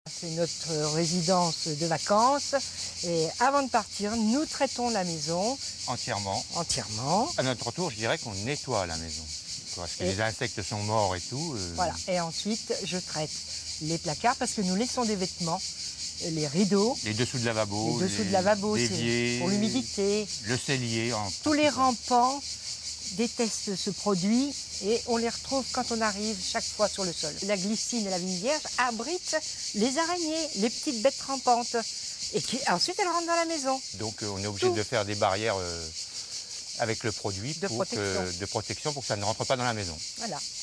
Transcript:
C'est notre résidence de vacances et avant de partir, nous traitons la maison Entièrement. entièrement. À notre retour, je dirais qu'on nettoie la maison. Parce que les insectes sont morts et tout. Voilà. Et ensuite, je traite les placards parce que nous laissons des vêtements, les rideaux, Les dessous de lavabo, les dessous de lavabo, c'est l'évier, pour l'humidité. le cellier. Tous les rampants détestent ce produit et on les retrouve quand on arrive chaque fois sur le sol. La glycine et la vigne vierge abritent les araignées, les petites bêtes rampantes. Et ensuite, elles rentrent dans la maison. Donc on est obligé de faire des barrières avec le produit De protection. de protection pour que ça ne rentre pas dans la maison. Voilà.